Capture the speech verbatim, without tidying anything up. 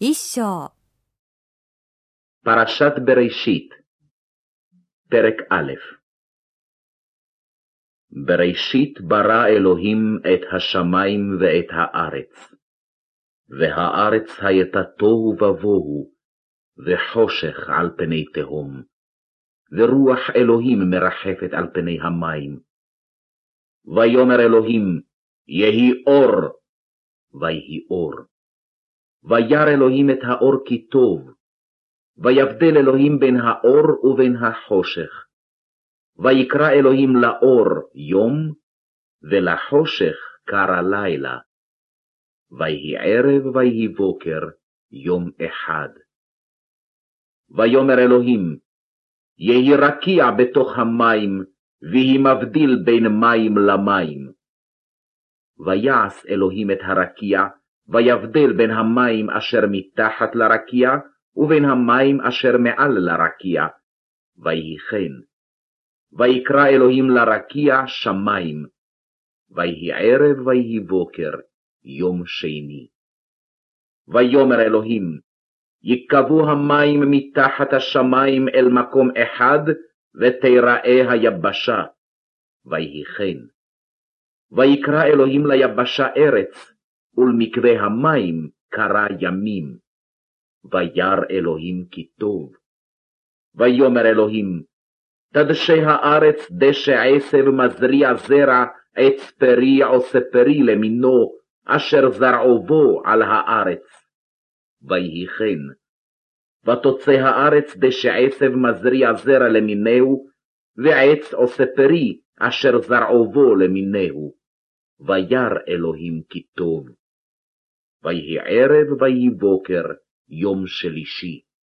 一章 פרשת בראשית, פרק א'. בראשית ברא אלוהים את השמיים ואת הארץ, והארץ הייתה תוהו ובוהו, וחושך על פני תהום, ורוח אלוהים מרחפת על פני המים. ויאמר אלוהים, יהי אור, ויהי אור. וירא אלוהים את האור כי טוב, ויבדל אלוהים בין האור ובין החושך. ויקרא אלוהים לאור יום, ולחושך קרא לילה. ויהי ערב ויהי בוקר, יום אחד. ויאמר אלוהים, יהי רקיע בתוך המים, ויהי מבדיל בין מים למים. ויעש אלוהים את הרקיע, ויבדל בין המים אשר מתחת לרקיע, ובין המים אשר מעל לרקיע, ויהי כן. ויקרא אלוהים לרקיע שמים, ויהי ערב ויהי בוקר, יום שני. ויאמר אלוהים, יקבעו המים מתחת השמיים אל מקום אחד, ותיראה היבשה, ויהי כן. ויקרא אלוהים ליבשה ארץ, ולמקווה המים קרא ימים. וירא אלוהים כי טוב. ויאמר אלוהים, תדשא הארץ דשא עשב מזריע זרע, עץ פרי עושה פרי למינו, אשר זרעו בו על הארץ. ויהי כן. ותוצא הארץ דשא עשב מזריע זרע למינהו, ועץ עושה פרי אשר זרעו בו למינהו. וירא אלוהים כי טוב. ויהי ערב ויהי בוקר, יום שלישי.